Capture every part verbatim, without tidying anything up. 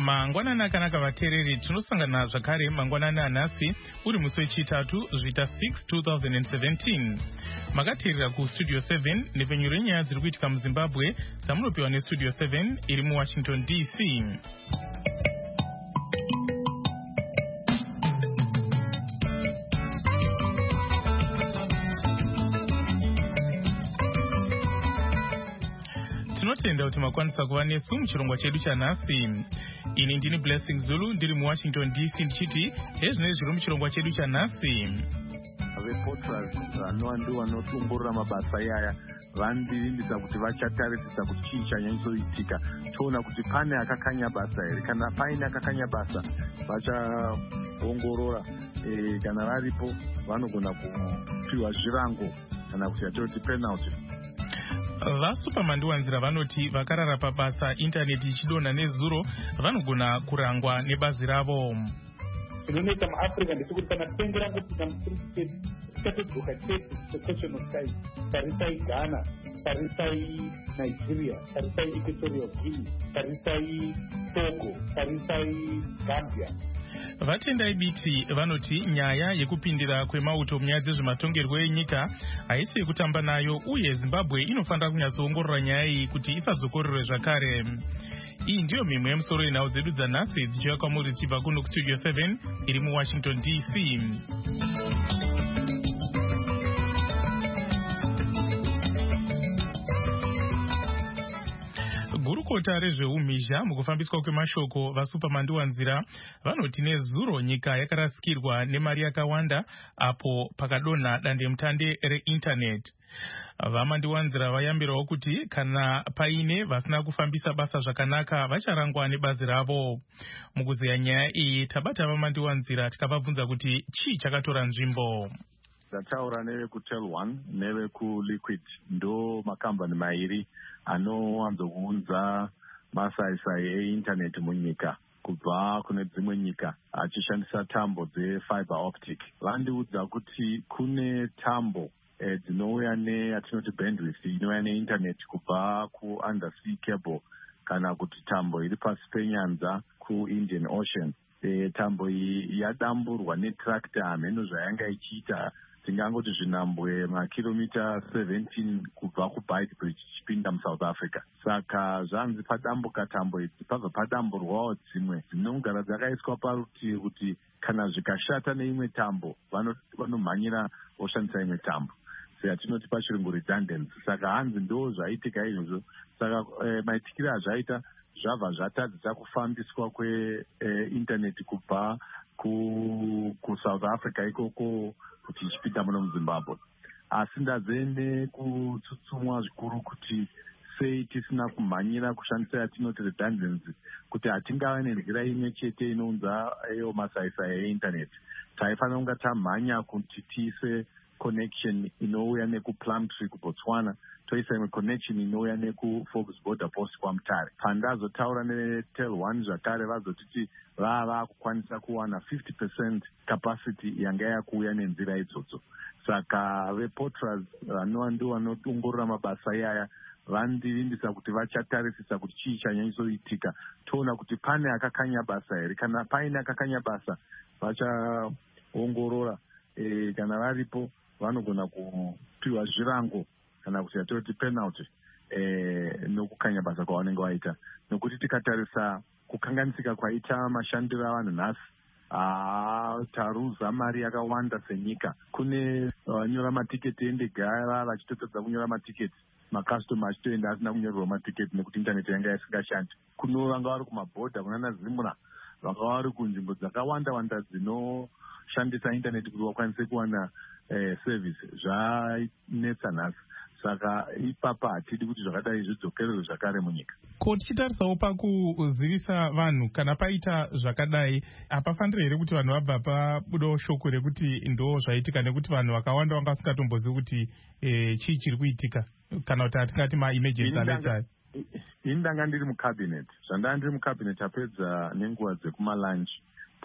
mangwanani akanaka vateereri, tinosangana zvakare mangwanani anhasi uri musi wechitatu zvita six two thousand seventeen. Makateerera kustudio seven nepfenyuro yenyaya dziri kuitika muzimbabwe dzamunopiwa nestudio seven iri muwashington D C. Tinotenda kuti makwanisa kuva nesu muchirongwa chedu chanhasi. Ini ndini Blessing Zulu ndiri muwashington D C ndichiti hezvinenge zviri muchirongwa chedu chanhasi. Reporters vanova ndivo vanotongorora mabasa iyaya vandirindisa kuti vachatarisisa kuti chii chanyanyoitika, toona kuti pane akakanya basa here. Kana paine akakanya basa vachaongorora, e, kana varipo vanogona kupiwa zvirango kana kuti yatinoti penalty. Vasupamandiwanzira vanoti vakarara pabasa intaneti ichidonha nezuro vanogona kurangwa nebazi ravo. Zvinoita muAfrica ndechekuti kana denge rangopinda muFree tikatodzoka chete sequestion of time. Tarisai Ghana, tarisai Nigeria, tarisai Equatorial Guinea, tarisai Togo, tarisai Gambia. Vatendai biti vanoti nyaya yekupindira kwemauto munyaya dzezvematongerwo enyika haisi yekutamba nayo, uye Zimbabwe inofanira kunyatsoongorora nyaya iyi kuti isazokorerwe zvakare. Iyi ndiyo mimwe yemusoro yenhau dzedu dzanhasi dzichiuya kwamuri dzichibva kuno kustudio seven iri muwashington D C. Gurukota rezveumhizha mukufambiswa kwemashoko vasupamandiwanzira vanoti nezuro nyika yakarasikirwa nemari yakawanda apo pakadonha dandemutande reindaneti. Vamandiwanzira vayambirawo kuti kana paine vasina kufambisa basa zvakanaka vacharangwa nebazi ravo. Mukuzeya nyaya iyi tabata vamandiwanzira tikavabvunza kuti chii chakatora nzvimbo. Tataura nevekutel one nevekuliquid ndo makambani mairi anowanzokuunza masaisai eindaneti munyika kubva kune dzimwe nyika achishandisa tambo dzefiber optic. Vandiudza kuti kune tambo e, dzinouya neyatinoti bandwidth inouya neindaneti kubva kuundersea cable kana kuti tambo iri pasi penyanza kuIndian Ocean. E, tambo iyi yadamburwa netractor mheno zvayanga ichiita tingangoti zvinambwe makilomita seventeen kubva kuBeitbridge ichipinda muSouth Africa. Saka zvanzi padambuka tambo idzi pabva padamburwawo dzimwe dzinogara dzakaiswa parutivi kuti kana zvikashata neimwe tambo vanomhanyira voshandisa imwe tambo, seyatinoti pachirungu redundancy. Saka hanzi ndo zvaitika izvozvo. Saka e, maitikiro azvaita zvabva zvatadzisa kufambiswa kweindaneti e, kubva kuSouth Africa ikoko kuti ichipinda muno muZimbabwe. Asi ndazene kutsutsumwa zvikuru kuti sei tisina kumhanyira kushandisa yatinoti redundancy, kuti hatingava nenzira imwe chete inounza eyo masaisai eindaneti. Taifanira kunga tamhanya kuti tiise connection inouya nekuPlumtree kuBotswana, toisa imwe connection inouya nekuForbes border post kwaMutare. Pandazotaura netel one zvakare vazotiti vava kukwanisa kuwana fifty percent capacity yanga yakuuya nenzira idzodzo. Saka reporters vanova ndivo vanotongorora mabasa iyaya vandirindisa kuti vachatarisisa kuti chii chanyanyoitika, toona kuti pane akakanya basa here. Kana paine akakanya basa vachaongorora, e, kana varipo vanogona kupiwa zvirango kana kuti yatinoti penalty e, nokukanya basa kwavanenge vaita. Nokuti tikatarisa kukanganisika kwaita mashandiro avanhu nhasi, haa taruza mari yakawanda senyika. Kune vanyora matiketi endege ava vachitotadza kunyora matiketi, makastoma achitoenda asina kunyorerwa matiketi nekuti indaneti yanga isingashandi. Kuno vanga vari kumabhodha kunana Zimura, vanga vari kunzvimbo dzakawanda wanda dzinoshandisa indaneti kuti vakwanise kuwana eh, service. Zvanetsa nhasi. Saka ipapa hatidi kuti zvakadai zvidzokererwe zvakare munyika. Ko tichitarisawo pakuzivisa vanhu kana paita zvakadai, hapafaniri here kuti vanhu vabva pabudawo shoko rekuti ndo zvaitika, nekuti vanhu vakawanda vanga vasingatombozivi kuti e, chii chiri kuitika, kana kuti hatingati ma-emergency alerts? Ini ndanga ndiri mucabinet, zvandanga ndiri mucabinet apedza nenguva dzekumalunch,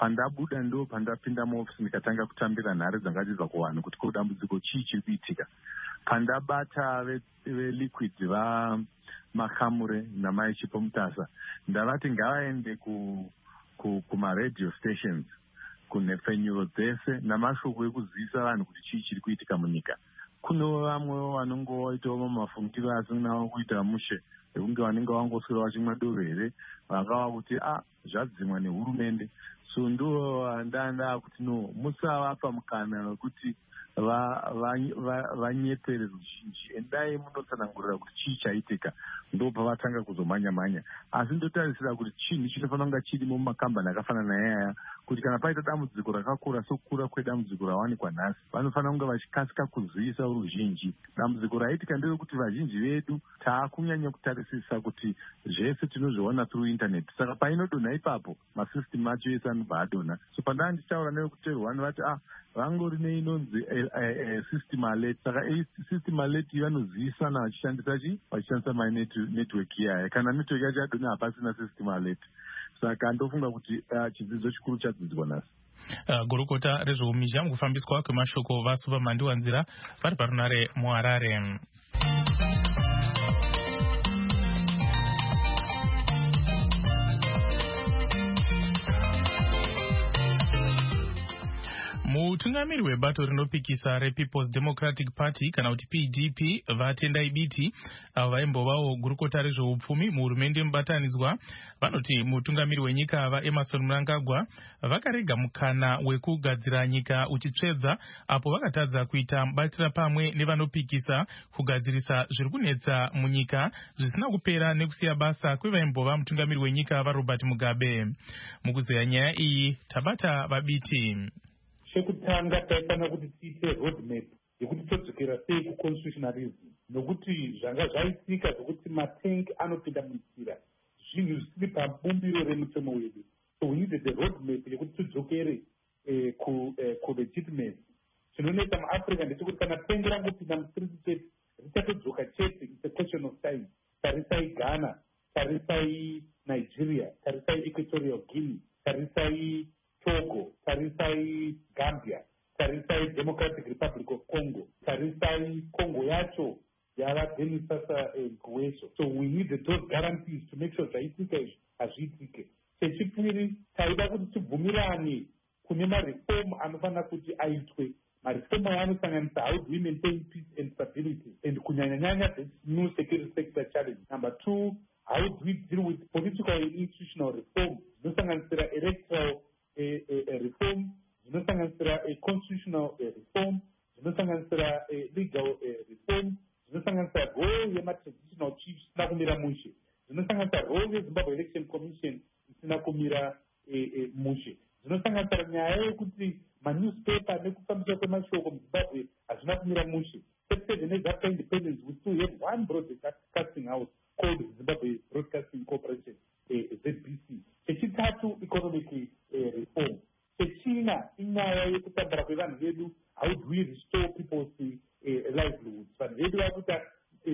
pandabuda ndo pandapinda muofisi ndikatanga kutambira nhare dzangatidzwa kuvanhu kuti ko dambudziko chii chiri kuitika. Pandabata veliquid vamakamure namaichipo mutasa ndavati ngavaende kumaradio stations kunhepfenyuro dzese namashoko ekuzivisa vanhu kuti chii chiri kuitika munyika. Kuno vamwe vanonge vaitawo mamafungiro asinawo kuita mushe ekunge vanenge vangoswera vachimwa doro here vangava kuti a zvadzimwa nehurumende. So ndo ndandaa kuti no musavapa mukana wekuti vanyepere ruzhinji, endai munotsanangurira kuti chii chaitika, ndo pavatanga kuzomhanya-mhanya. Asi ndotarisira kuti chinhu chinofanira kunge chirimo mumakambani akafanana nayaya kuti kana paita dambudziko rakakura sokukura kwedambudziko rawanikwa nhasi vanofanira kunge vachikasika kuzivisa ruzhinji. Dambudziko raitika nderekuti vazhinji vedu taakunyanya kutarisisa kuti zvese tinozviona through internet, saka painodonha ipapo masystem acho ese anobva adonha. So pandaa ndichitaura nevekuterwa vano vati ah vangori neinonzi system alert, saka system alert vanozivisana vachishandisa chi vachishandisa manetwork iyaya. Kana network yacho yadonha hapasina system alert. Saka ndofunga kuti chidzidzo chikuru chadzidzwa nhasi. Uh, gurukota rezveumhizha mukufambiswa kwemashoko vaSupermandiwa Nzira vari parunare muHarare. Mutungamiri webato rinopikisa rePeople's Democratic Party kana kuti P D P vatendai biti avo vaimbovawo gurukota rezveupfumi muhurumende mubatanidzwa vanoti mutungamiri wenyika vaEmmerson Mnangagwa vakarega mukana wekugadzira nyika uchitsvedza apo vakatadza kuita mubatira pamwe nevanopikisa kugadzirisa zviri kunetsa munyika zvisina kupera nekusiya basa kwevaimbova mutungamiri wenyika vaRobert Mugabe. Mukuzeya nyaya iyi tabata vabiti. Chekutanga taifanira kuti tiite roadmap yekuti todzokera sei kuconstitutionalism, nokuti zvanga zvaitika zvokuti matank anopinda munzira zvinhu zvisiri pabumbiro remutemo wedu. So we needed a roadmap yekuti tidzokere kulegitimacy. Chinonetsa muAfrica ndechekuti kana tank rangopinda mustriti chete richatodzoka chete. It's a question of time. Tarisai Ghana, tarisai Nigeria, tarisai Equatorial Guinea, tarisai Togo, tarisai Gambia, tarisai Democratic Republic of Congo, tarisai Congo yacho yava Denis sasa Nguesso. So we need those guarantees to make sure zvaitika izvi hazviitike. Chechipiri taida kuti tibvumirane kune mareform anofanira kuti aitwe. Mareform aya anosanganisa how do we maintain peace and stability and kunyanya-nyanya this new security sector challenge. Number two, how do we deal with political and institutional reform zvinosanganisira electoral A, a, a reform, zvinosanganisira a constitutional a reform, zvinosanganisira a legal a reform, zvinosanganisira role yema-traditional chiefs isina kumira mushe, zvinosanganisira role yeZimbabwe Election Commission isina kumira mushe, zvinosanganisira nyaya yekuti manewspaper nekufambiswa kwemashoko muZimbabwe hazvina kumira mushe. thirty-seven years after independence, we still have one broadcasting house called Zimbabwe Broadcasting Corporation, Z B C. Chechitatu, economic reform. Chechina, inyaya yekutambura kwevanhu vedu, how do we restore people's livelihoods? Vanhu vedu vakuita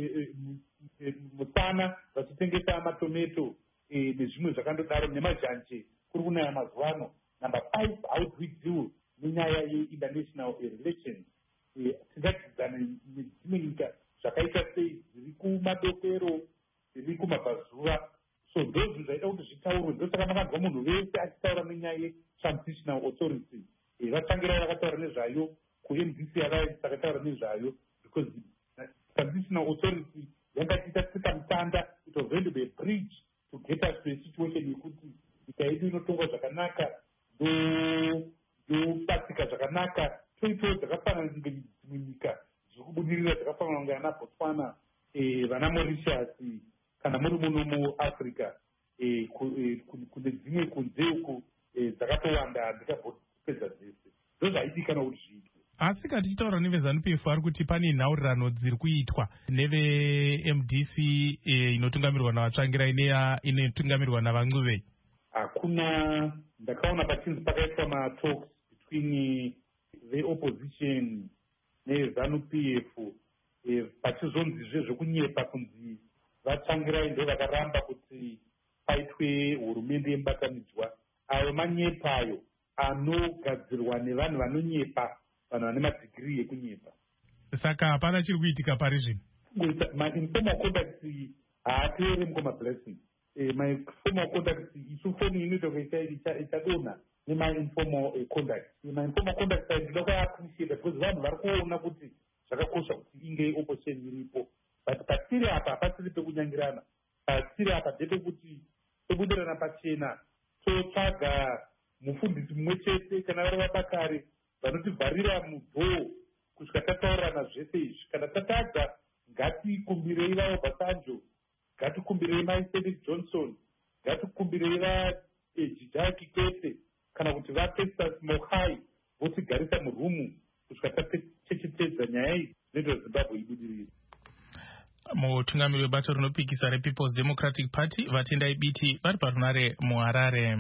musana vachitengesa matometo nezvimwe zvakandodaro nemazhanje kuri kunaya mazuva ano. Number five, how do we deal nenyaya ye-international relations? Tingadyidzana nedzimwe nyika zvakaita sei zviri kumadokero, zviri kumabvazuva. So those zvaita kuti zvitaurwe, ndosaka makanzwa munhu wese achitaura nenyaya ye-transitional authority. Vatangira vakataura nezvayo, ku-M D C Alliance vakataura nezvayo, because transitional authority yangachiita tsika mutanda. It was going to be a bridge to get us to a situation yekuti nyika yedu inotongwa zvakanaka, yobatsika zvakanaka, toitawo dzakafanana dzimwe nyika dziri kubudirira dzakafanana kunge ana Botswana, vana Mauritius, kana muri muno muAfrica, kune dzimwe kunze uku dzakatowanda handikambopedza dzese. Ndo zvaitika nokuti zviitwe. Asi kana tichitaura neveZANU-P F vari kuti pane nhaurirano dziri kuitwa neve-M D C inotungamirwa navatsvangirai neya inotungamirwa navan'uve. Hakuna, ndakaona pachinzi pakaitwa matalks between the opposition neZANU-P F, pachizonzizve zvekunyepa kunzi vatsvangirai ndo vakaramba kuti paitwe hurumende yemubatanidzwa. Ayo manyepayo anogadzirwa nevanhu vanonyepa, vanhu vane madhigiri ekunyepa. Saka hapana chiri kuitika pari zvino. Ma-informal contacts haateere mukoma-blessing. Ma-informal contacts isu foni inoita kuti ichadonha nema-informal contacts. Ma-informal contacts ndinoda kuappreciate because vanhu vari kuona kuti zvakakosha kuti inge opposition iripo. But patiri apa hapasiri pekunyangirana. Patiri apa ndepekuti tobudirana pachena totsvaga mufundisi mumwe chete kana vari vapakare vanotivharira mudhoo kusvika tataurirana zvese izvi. Kana tatadza ngatikumbirei vaObasanjo, ngatikumbirei maIsaac Johnson, ngatikumbirei vaEjida Kikwete kana kuti vaFestus Mogai votigarisa murumu kusvika tatechetedza nyaya idzi zvinoita Zimbabwe ibudirire. Mutungamiri webato rinopikisa rePeople's Democratic Party Vatendai Biti vari parunare muHarare.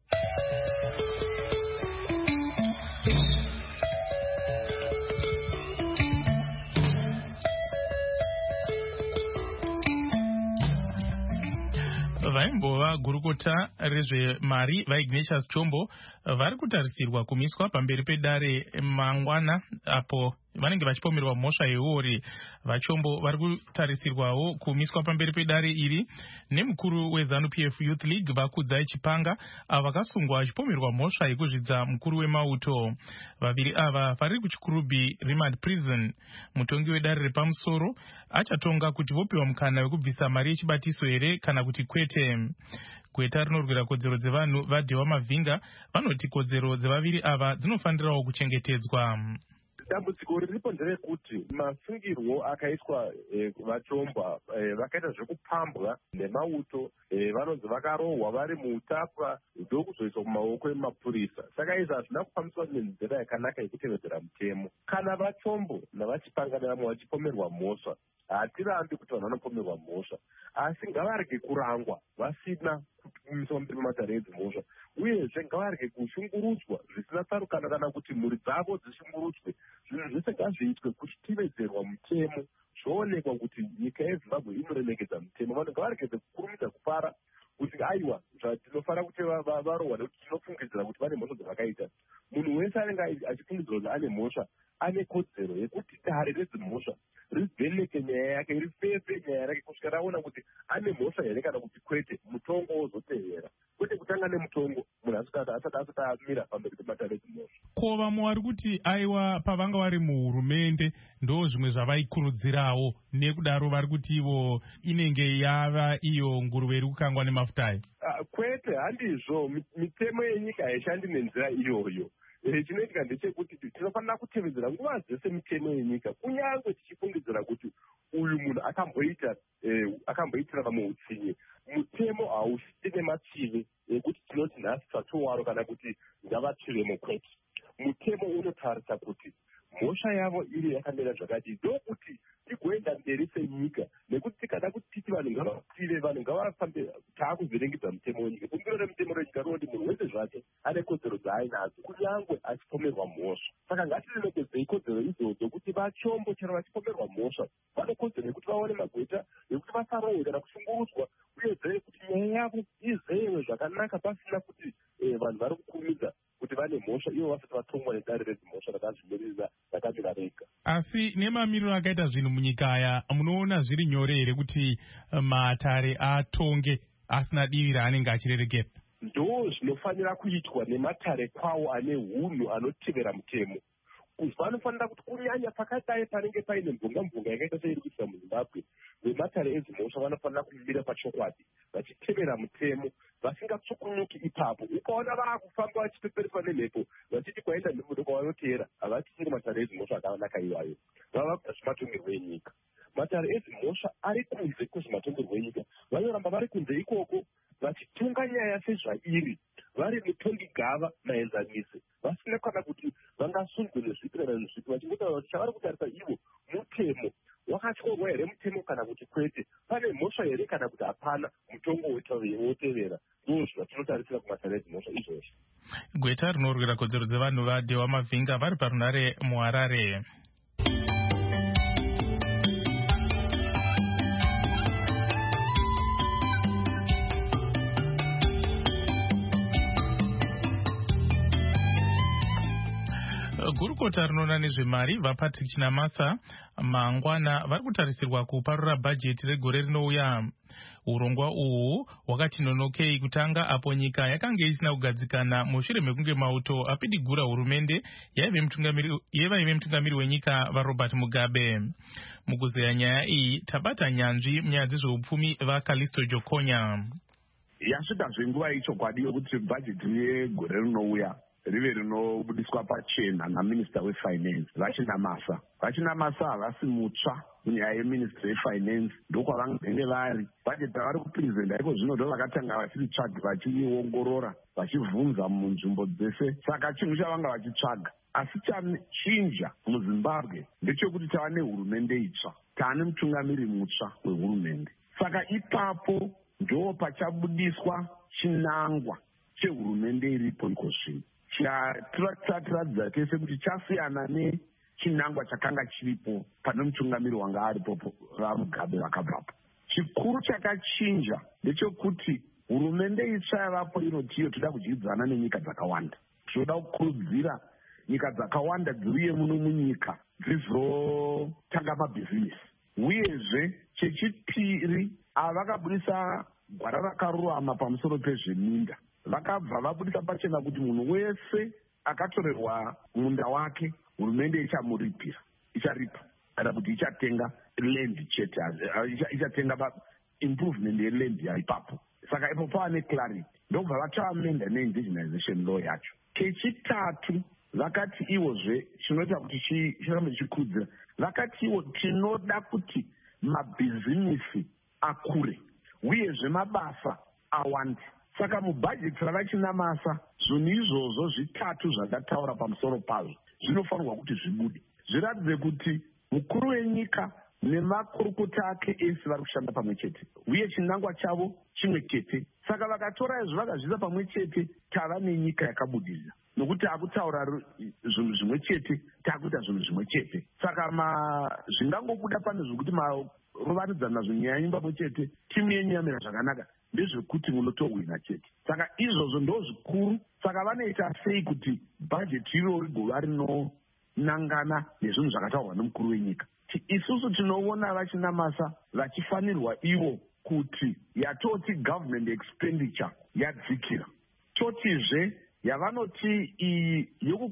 Vaimbova gurukota rezvemari vaIgnatius Chombo vari kutarisirwa kumiswa pamberi pedare mangwana apo vanenge vachipomerwa mhosva yeuri. VaChombo vari kutarisirwawo kumiswa pamberi pedare iri nemukuru weZanu-P F Youth League Vakudzai Chipanga ava vakasungwa vachipomerwa mhosva yekuzvidza mukuru wemauto. Vaviri ava vari kuchikurubhi Remand Prison. Mutongi wedare repamusoro achatonga kuti vopiwa mukana wekubvisa mari yechibatiso here kana kuti kwete. Gweta rinorwira kodzero dzevanhu vaDhewa Mavhinga vanoti kodzero dzevaviri ava dzinofanirawo kuchengetedzwa. Dambudziko riripo nderekuti masungirwo akaiswa vaChombo vakaita zvekupambwa nemauto, vanonzi vakarohwa vari muutapwa ndokuzoiswa mumaoko emapurisa. Saka izvi hazvina kufambiswa nenzira yakanaka yekutevedzera mutemo. Kana vaChombo navaChipanga nevamwe vachipomerwa mhosva, hatirambi kuti vanhu vanopomerwa mhosva, asi ngavarege kurangwa vasina kumiswa mberi mematare edzimhosva, uyezve ngavarege kushungurudzwa zvisina tsarukano kana kuti mhuri dzavo dzishungurudzwe. Zvinhu zvese ngazviitwe kuchitevedzerwa mutemo, zvoonekwa kuti nyika yeZimbabwe inoremekedza mutemo. Vanhu ngavaregedze kukurumidza kupara kuti aiwa zvatinofanira kuti varohwa nekuti tinofungidzira kuti vane mhosva dzavakaita. Munhu wese anenge achifungidzira kuti ane mhosva ane kodzero yekuti dare redzimhosva rivheneke nyaya yake, rifefe nyaya yake kusvika raona kuti ane mhosva here kana kuti kwete, mutongo wozotevera. Kwete kutanga nemutongo munhu asati asati amira pamberi pematare edzimhosva. Ko vamwe vari kuti aiwa pavanga vari muhurumende ndo zvimwe zvavaikurudzirawo, nekudaro vari kuti ivo inenge yava iyo nguruve iri kukangwa nemafutai. Uh, kwete handizvo, mitemo yenyika haishandi nenzira iyoyo. Chinoitika ndechekuti tinofanira kutevedzera nguva dzese mitemo yenyika, kunyange tichifungidzira kuti uyu munhu akamboita akamboitira vamwe utsinye. Mutemo hausi nematsive ekuti tinoti nhasi tsvatsowaro kana kuti ngavatsive mukwete. Mutemo unotarisa kuti mhosva yavo iri yakamira zvakadii, ndokuti tigoenda mberi senyika, nekuti tikada kuti titi vanhu ngavatsive, vanhu ngavafambe taakuvhenengedza mutemo wenyika. Bumbiro remutemo renyika rinoti munhu wese zvake ane kodzero dzaainadzo kunyange achipomerwa mhosva. Saka ngatirimekedzei kodzero idzodzo kuti vaChombo chero vachipomerwa mhosva vane kodzero yekuti vaone magweta yekuti vasarohwe kana kushungurudzwa, uyezve kuti nyaya yavo izeyiwe zvakanaka pasina kuti vanhu vari kukurumidza kuti vane mhosva ivo vasati vatongwa nedare redzimhosva rakazvimirira rakamira rega. Asi nemamiriro akaita zvinhu munyika aya, munoona zviri nyore here kuti matare atonge asina divi raanenge achirerekera? Ndo zvinofanira kuitwa nematare kwawo ane hunhu anotevera mutemo. Vanofanira kuti kunyanya pakadai panenge paine mvunga-mvunga yakaita seiri kuitika muZimbabwe, vematare edzimhosva vanofanira kumira pachokwadi vachitevera mutemo, vasingatsukunuki ipapo. Ukaona vaakufamba vachipepereswa nemhepo vachiti kwaenda nemudo kwavanoteera, havachisiri matare edzimhosva akanaka iwayo, vava kuda zvimatongerwo enyika. Matare edzimhosva ari kunze kwezvimatongerwo enyika, vanoramba vari kunze ikoko vachitonga nyaya sezvairi, vari mutongi gava maenzanisi, vasina kana kuti vangasundwe nezvipi kana nezvipi, vachingotaura kuti chavari kutarisa ivo mutemo wakatyorwa here mutemo kana kuti kwete, pane mhosva here kana kuti hapana, mutongo wotevera. Ndo zvatinotarisira kumatare edzimhosva izvozvo. Gweta rinorwira kodzero dzevanhu vaDhewa Mavhinga vari parunare muHarare. Gurukota rinoona nezvemari vaPatrick Chinamasa mangwana vari kutarisirwa kuparura bhajeti regore rinouya. Urongwa uhu hwakati nonokei kutanga apo nyika yakanga isina kugadzikana mushure mekunge mauto apidigura hurumende yevaive mutungamiri wenyika vaRobert Mugabe. Mukuzeya nyaya iyi tabata nyanzvi munyaya dzezveupfumi vaCalisto Jokonya. Yasvika zvenguva ichokwadi yokuti bhajeti yegore rinouya rive rinobudiswa pachena naminista wefinance vaChinamasa. vaChinamasa havasi mutsva munyaya yeministry yefinance, ndokwavangenge vari. Bhajeti ravari kuprezenda iko zvino ndo vakatanga vachiritsvaga vachiongorora vachibvunza munzvimbo dzese. Saka chinhu chavanga vachitsvaga asi chachinja muZimbabwe ndechekuti tava nehurumende itsva, taane mutungamiri mutsva wehurumende. Saka ipapo ndo pachabudiswa chinangwa chehurumende iripo iko zvino. Chatiratidza tese kuti chasiyana nechinangwa chakanga chiripo pane mutungamiri wanga aripo vaMugabe vakabvapo. Chikuru chakachinja ndechekuti hurumende itsva yavapo inoti iyo toda kudyidzana nenyika dzakawanda. Tinoda kukurudzira nyika dzakawanda dziuye muno munyika dzizotanga mabhizinesi. Uyezve chechipiri, ava vakabudisa gwara rakarurama pamusoro pezveminda. Vakabva vabudisa pachena kuti munhu wese akatorerwa munda wake hurumende ichamuripira, icharipa kana kuti ichatenga land chete, ichatenga improvement yeland yaipapo. Saka ipo paane clarity, ndobva vachaamenda neindigenization law yacho. Kechitatu, vakati iwozve chinoita kuti chirambe chichikurudzira, vakati iwo tinoda kuti mabhizinisi akure uyezve mabasa awande. Saka mubhajeti ravaChinamasa zvinhu izvozvo zvitatu zvakataura pamusoro pazvo zvinofanirwa kuti zvibude, zviratidze kuti mukuru wenyika nemakurukota ake ese vari kushanda pamwe chete uye chinangwa chavo chimwe chete. Saka vakatora izvo vakazviisa pamwe chete, tava nenyika yakabudirira nokuti akutaura zvinhu zvimwe chete, takuita zvinhu zvimwe chete. Saka zvingangobuda pane zvokuti marovanidzana zvinyaya pamwe chete, timu yenyu yamira zvakanaka, ndezvekuti munotohwina chete. Saka izvozvo ndo zvikuru. Saka vanoita sei kuti bhajeti iro rigova rinonangana nezvinhu zvakataurwa nomukuru wenyika. Isusu tinoona vaChinamasa vachifanirwa ivo kuti yatoti government expenditure yadzikira, totizve yavanoti iyi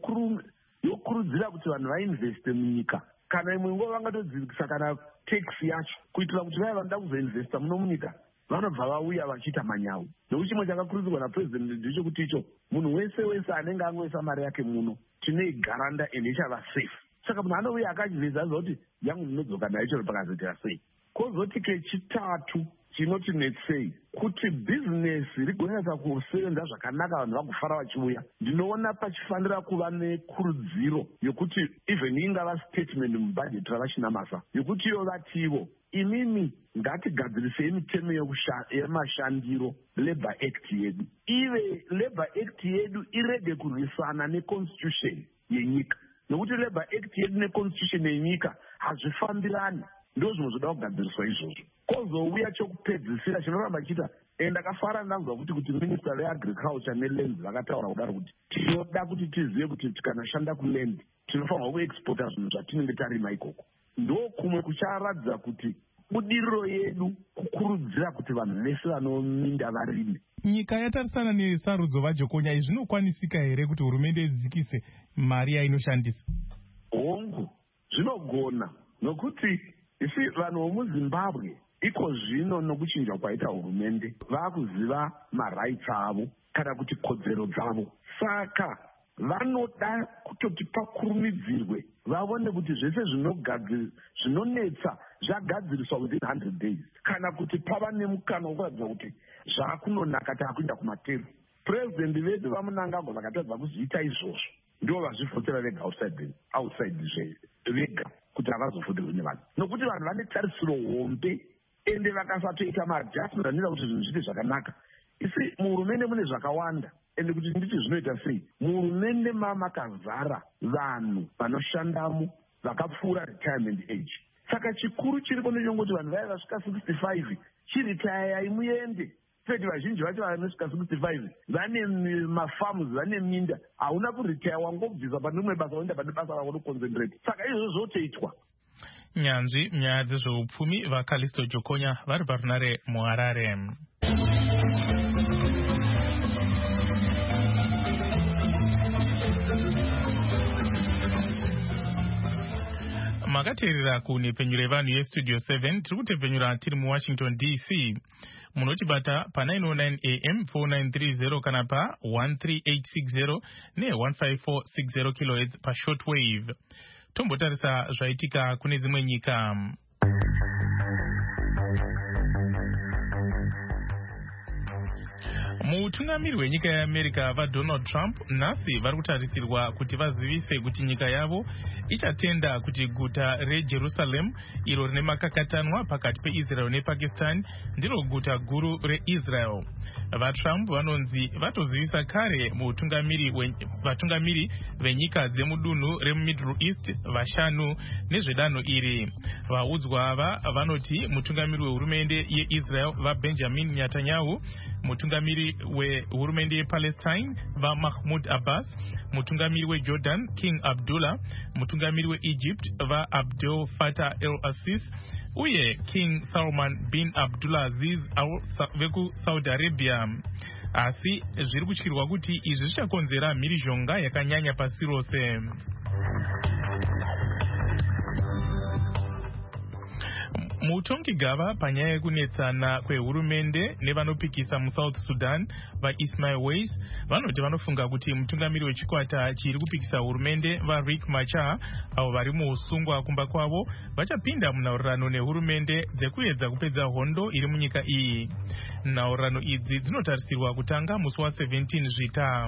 yokurudzira kuti vanhu vainveste munyika, kana imwe nguva vangatodzikisa kana tax yacho kuitira kuti vaya vanoda kuzoinvesta muno munyika vanobva vauya vachiita manyawu. Nokuti chimwe chakakurudzirwa napurezidendi ndechekuti icho munhu wese wese anenge angoisa mari yake muno tinoigaranda ende ichava safe. Saka munhu anouya akachiveza kuti yangu ndinodzoka nayo chero pakazoitira sei. Kozoti kechitatu chinotinetsei kuti bhizinesi rigonatsa kusevenza zvakanaka, vanhu vagofara vachiuya. Ndinoona pachifanira kuva nekurudziro yokuti even ingava statement mubhajeti ravaChinamasa yokuti iyo vativo imimi ngatigadzirisei mitemo yemashandiro Labour Act yedu, ive Labour Act yedu irege kurwisana neconstitution yenyika, nokuti Labour Act yedu neconstitution yenyika hazvifambirani. Ndo zvinhu zvoda kugadziriswa izvozvo. Kozouya chokupedzisira chinoramba chiita, enda kafara ndanzwa kuti kuti minister veagriculture neland vakataura kudaro kuti tinoda kuti tizive kuti tikanashanda kuland tinofanirwa kuexporta zvinhu zvatinenge tarima ikoko. Ndo kumwe kucharatidza kuti budiriro yedu kukurudzira kuti vanhu vese vanominda varime. Nyika yatarisana nesarudzo vaJokonya, izvi zvinokwanisika here kuti hurumende idzikise mari yainoshandisa? Hongu, zvinogona, nokuti isi vanhu vomuZimbabwe iko zvino nokuchinja kwaita hurumende vakuziva marights avo kana kuti kodzero dzavo. Saka vanoda kutoti pakurumidzirwe vaone kuti zvese zvinonetsa zvagadziriswa within one hundred days, kana kuti pava nemukana wokuratidza kuti zvaakunonaka taakuenda kumatero. Purezidendi vedu vaMunangagwa vakatadza kuzviita izvozvo, ndo vazvivhotera vega outside vega kuti havazovhoterwi nevanhu, nokuti vanhu vane tarisiro hombe ende vakasatoita maadjustment anoita kuti zvinhu zviite zvakanaka. Isi muhurumende mune zvakawanda, ende kuti nditi zvinoita sei, muhurumende mamakazara vanhu vanoshandamo vakapfuura retirement age. Saka chikuru chiripo ndechongoti vanhu vaya vasvika sixty-five chiritayai muende, state vazhinji vacho vanosvika sixty-five vane mafarms vane minda, hauna kuritaya wangobvisa pane rimwe basa waenda pane basa rako noconcentrate. Saka izvo zvotoitwa. Nyanzvi nyaya dzezveupfumi vaKalisto Jokonya vari parunare muHarare. Makateerera kunhepfenyuro yevanhu yestudio seven tiri kutepfenyura tiri muWashington D C. Munotibata pa nine oh nine A M four nine three zero kana pa one three eight six zero ne one five four six zero kilohertz pa shortwave. Tombotarisa zvaitika kune dzimwe nyika. Mutungamiri wenyika yeAmerica vaDonald Trump nhasi vari kutarisirwa kuti vazivise kuti nyika yavo ichatenda kuti guta reJerusalem iro rine makakatanwa pakati peIsrael nePakistan ndiro guta guru reIsrael. VaTrump vanonzi vatozivisa kare mutungamiri vatungamiri venyika dzemudunhu remuMiddle East vashanu nezvedanho iri. Vaudzwa ava vanoti mutungamiri wehurumende yeIsrael vaBenjamin Netanyahu, mutungamiri wehurumende yePalestine vaMahmoud Abbas, mutungamiri weJordan King Abdullah, mutungamiri weEgypt vaAbdel Fattah el-Sisi uye King Salman bin Abdulaziz vekuSaudi Arabia. Asi zviri kutyirwa kuti izvi zvichakonzera mhirizhonga yakanyanya pasi rose. Mutongi gava panyaya yekunetsana kwehurumende nevanopikisa muSouth Sudan vaIsmail Weiss vanoti vanofunga kuti mutungamiri wechikwata chiri kupikisa hurumende vaRiek Machar avo vari muusungwa kumba kwavo vachapinda munhaurirano nehurumende dzekuedza kupedza hondo iri munyika iyi. Nhaurirano idzi dzinotarisirwa kutanga musi wa17 Zvita.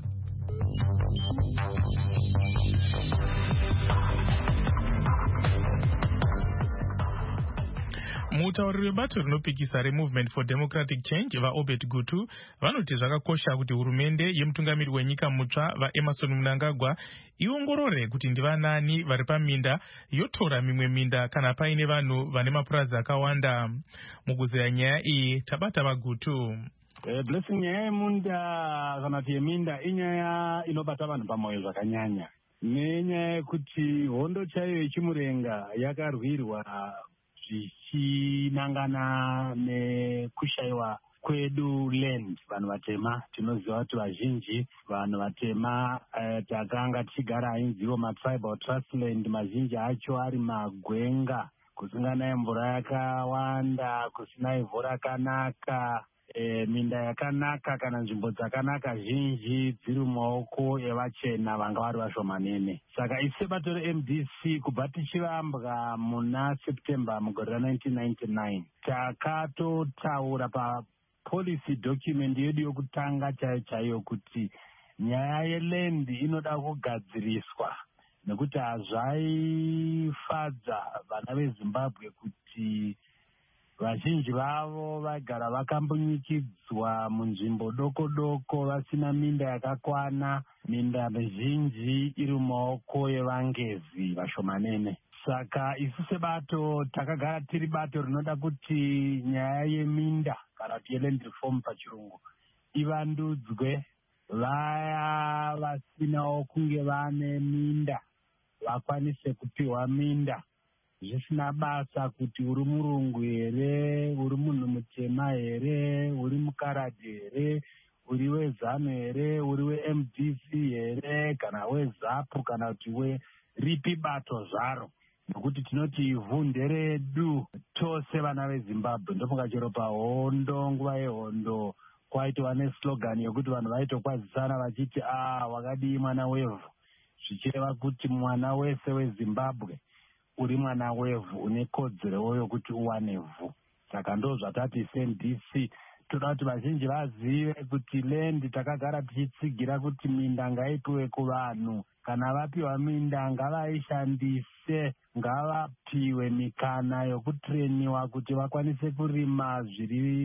Mutauriri webato rinopikisa reMovement for Democratic Change vaObed Gutu vanoti zvakakosha kuti hurumende yemutungamiri wenyika mutsva vaEmerson Mnangagwa iongorore kuti ndivanani vari paminda yotora mimwe minda kana paine vanhu vane mapurazi akawanda. Mukuzeya nyaya iyi tabata vaGutu. Eh, blessing nyaya yemunda kana kuti yeminda inyaya inobata vanhu pamwoyo zvakanyanya. Nenyaya yekuti hondo chaiyo yechimurenga yakarwirwa zvichinangana nekushayiwa kwedu land. Vanhu vatema tinoziva kuti vazhinji vanhu vatema eh, takanga tichigara ainziwo matribal trust land, mazhinji acho ari magwenga, kusinganaye mvura yakawanda, kusina ivhu rakanaka, e, minda yakanaka kana nzvimbo dzakanaka zhinji dziri mumaoko evachena vanga vari vashomanene. Saka isi bato reM D C kubva tichivambwa muna September mugore ra19 ninety-nine takatotaura pa policy document yedu yokutanga chaiyo chaiyo kuti nyaya yeland inoda kugadziriswa, nekuti hazvaifadza vana veZimbabwe kuti vazhinji vavo vagara vakambonyikidzwa munzvimbo doko doko vasina minda yakakwana, minda mizhinji iri mumaoko evangezi vashomanene. Saka isu sebato takagara tiri bato rinoda kuti nyaya yeminda kana kuti yeland reform pachirungu ivandudzwe, vaya vasinawo kunge vane minda vakwanise kupiwa minda zvisina basa kuti uri murungu here, uri munhu mutema here, uri mukaradhi here, uri wezanu here, uri weM D C here, kana weZapu kana kuti weripi bato zvaro, nokuti tinoti ivhu nderedu tose vana veZimbabwe. Ndofunga chero pahondo, nguva yehondo kwaitova neslogan yokuti vanhu vaitokwazisana vachiti ah wakadii mwana wevhu, zvichireva kuti mwana wese weZimbabwe uri mwana wevhu, une kodzero yokuti uwane vhu. Saka ndo zvatati seM D C toda kuti vazhinji vazive kuti land takagara tichitsigira kuti minda ngaipiwe kuvanhu, kana vapiwa minda ngavaishandise, ngavapiwe mikana yokutreniwa kuti vakwanise kurima zviri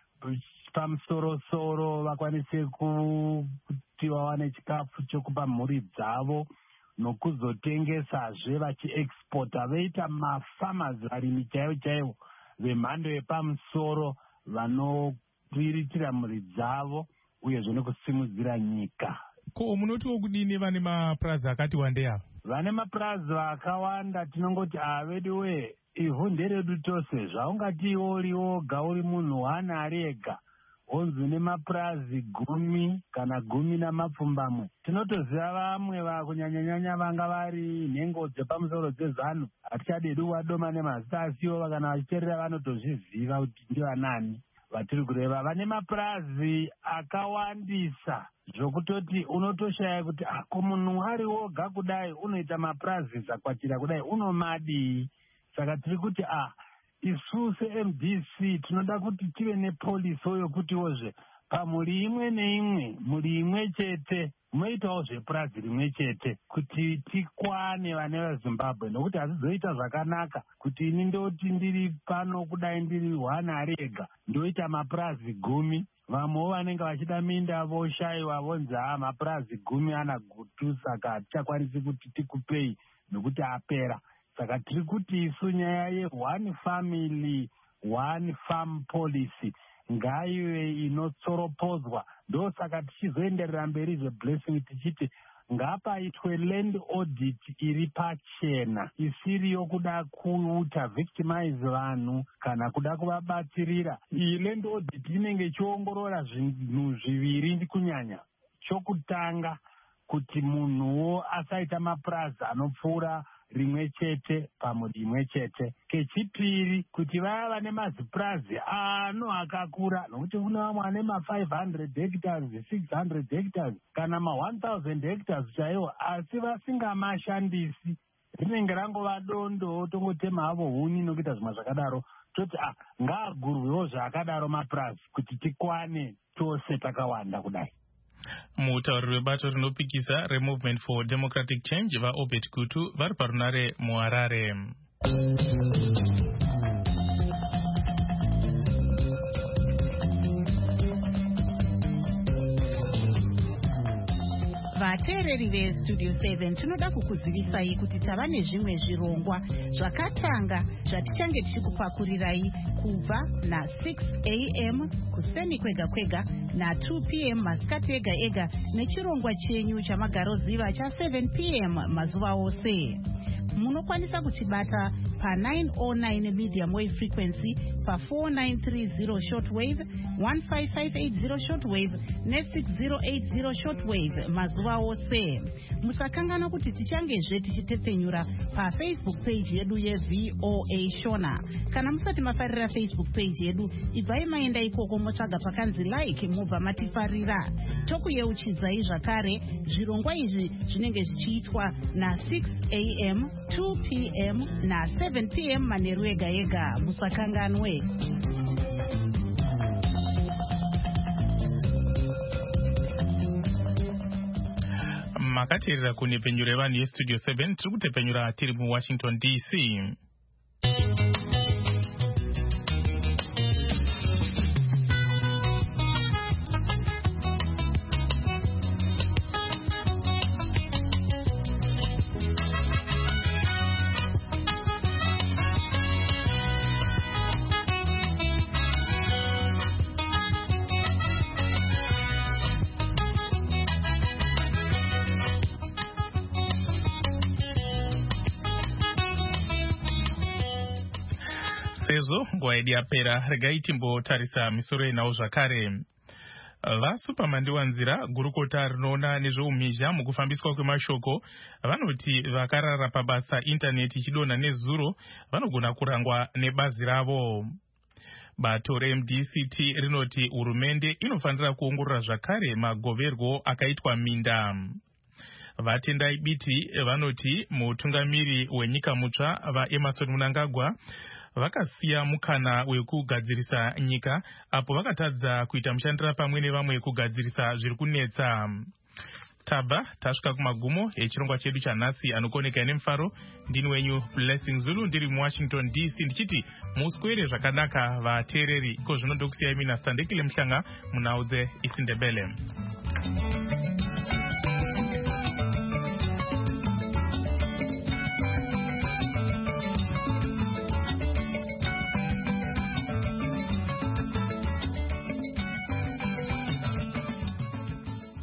pamusorosoro, vakwanise kuti vawane chikafu chokupa mhuri dzavo nokuzotengesazve vachiexporta, veita mafarmers varimi chaivo chaivo vemhando yepamusoro kuiritira mhuri dzavo uyezve nekusimudzira nyika. Ko munotiwo kudini vane mapurazi akati wandei ava? Vane mapurazi akawanda, tinongoti avedu we ivhu nderedu tose. Zvaungati iwo uri woga uri munhu wane ari ega onzi nemapurazi gumi kana gumi namapfumbamwe. Tinotoziva vamwe vakunyanyanyanya vanga vari nhengo dzepamusoro dzezano, hatichadedu wadoma nemazita asiwo, kana vachiteerera vanotozviziva kuti ndivanani vatiri kureva. Vane mapurazi akawandisa zvokutoti unotoshaya kuti ako munhu ari woga kudai unoita mapurazi zakwatira kudai unomadii. Saka tiri kuti ah isu se-M D C tinoda kuti tive nepolisi yokutiwozve pamhuri imwe neimwe, mhuri imwe chete munoitawo zvepurazi rimwe chete kuti tikwane vane veZimbabwe, nokuti hazvizoita zvakanaka kuti ini ndoti ndiri pano kudai ndiri one ari ega ndoita mapurazi gumi, vamwewo vanenge vachida minda voshayiwa vonzi ha mapurazi gumi ana gutu, saka hatichakwanisi kuti tikupei nokuti apera. Saka tiri kuti isu nyaya ye-one family one farm policy ngaive inotsoropodzwa. Ndo saka tichizoenderera mberi zveblessing tichiti ngapaitwe land audit iri pachena, isiri yokuda kuita victimize vanhu kana kuda kuvabatsirira. Iyi land audit inenge ichiongorora zvinhu zviviri kunyanya. Chokutanga kuti munhuwo asaita mapurazi anopfuura rimwe chete pamhuri imwe chete. Kechipiri kuti vaya vane mazipurazi ano akakura, nokuti kune vamwe vane ma-five hundred hectares, six hundred hectares kana ma-one thousand hectares chaiwo, asi vasingamashandisi. Rinenge rangova dondo tongotema havo huni nokuita zvimwe zvakadaro. Toti ah ngaagurwewo zvakadaro mapurazi kuti tikwane tose takawanda kudai. Mutauri webato rinopikisa reMovement for Democratic Change vaObert Gutu vari parunare muHarare. Vateereri veStudio seven tinoda kukuzivisai kuti tava nezvimwe zvirongwa zvakatanga zvatichange tichikupakurirai kubva na-six a m kuseni kwega kwega na-two p m masikati ega ega nechirongwa chenyu chamagaroziva cha-seven p m mazuva ose. Munokwanisa kutibata pa-nine oh nine medium wave frequency, pa-four nine three zero shortwave, fifteen five eight zero shortwave ne-six zero eight zero shortwave mazuva ose. Musakangana kuti tichangezve tichitepfenyura pafacebook page yedu yeV O A Shona. Kana musati mafarira Facebook page yedu, ibvai maenda ikoko motsvaga pakanzi like mubva matifarira. Tokuyeuchidzai zvakare zvirongwa izvi zvinenge zvichiitwa na-six a m, two p m na-seven p m manheru ega ega. Musakanganwe. Makateerera kunepenyura yevanhu yeStudio seven tiri kutepenyura tiri muWashington D C. Sezo nguva yedu yapera, regai timbotarisa misoro inawo zvakare. VaSupamandiwanzira, gurukota rinoona nezveumhizha mukufambiswa kwemashoko, vanoti vakarara pabasa intaneti ichidonha nezuro vanogona kurangwa nebazi ravo. Bato reM D C T rinoti hurumende inofanira kuongorora zvakare magoverwo akaitwa minda. Vatendai Biti vanoti mutungamiri wenyika mutsva vaEmmerson Mnangagwa vakasiya mukana wekugadzirisa nyika apo vakatadza kuita mushandira pamwe nevamwe kugadzirisa zviri kunetsa. Tabva tasvika kumagumo echirongwa chedu chanhasi. Anokoneka nemufaro ndini wenyu Blessing Zulu ndiri muWashington D C ndichiti muswere zvakanaka vateereri. Ko zvino ndokusiyai mina Standekile Mhlanga munaudze isiNdebele.